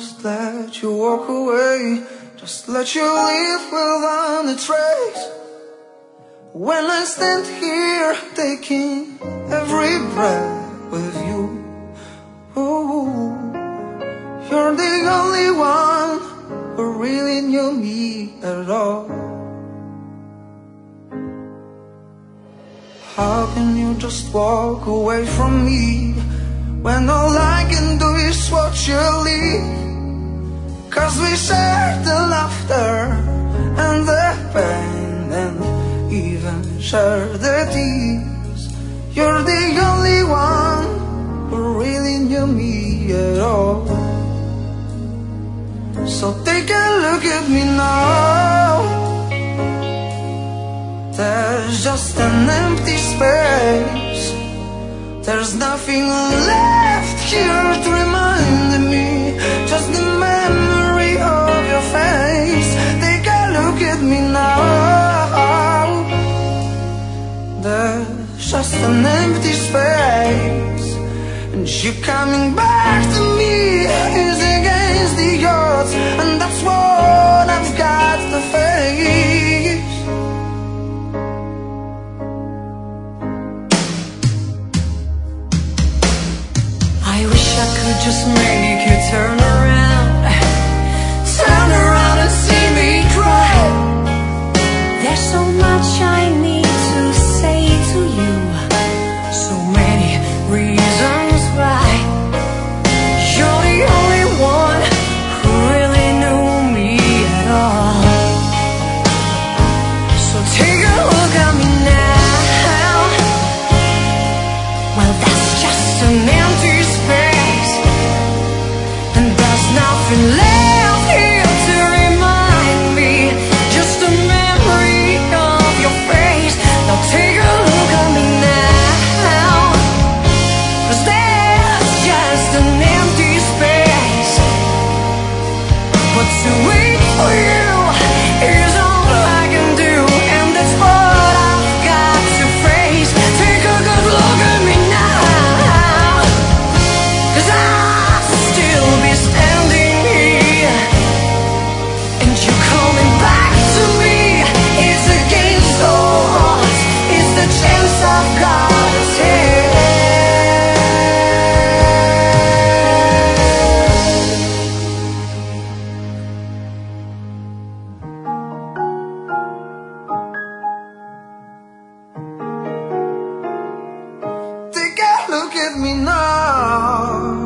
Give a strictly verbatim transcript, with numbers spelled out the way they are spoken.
just let you walk away, just let you leave without a trace. When I stand here taking every breath with you, oh, you're the only one who really knew me at all. How can you just walk away from me when all I can do is watch you leave? Cause we shared the laughter and the pain and even shared the tears. You're the only one who really knew me at all. So take a look at me now. There's just an empty space. There's nothing left here to remind me, just the memory of your face. Take a look at me now. There's just an empty space, and you coming back to me is against the odds, and that's what I've got to face. I wish I could just make you turn around, turn around and see me cry. There's so much I need to say to you, so many reasons why. You're the only one who really knew me at all. So take a look at me now. Well, that's just an empty space, and there's nothing left here to remind me, just a memory of your face. Now take a look at me now, cause there's just an empty space. But to wait for you is all I can do, and that's what I've got to face. Take a good look at me now, cause I'll still be standing here, and you coming back to me is against all odds. It's the chance I've got to take. Take a look at me now.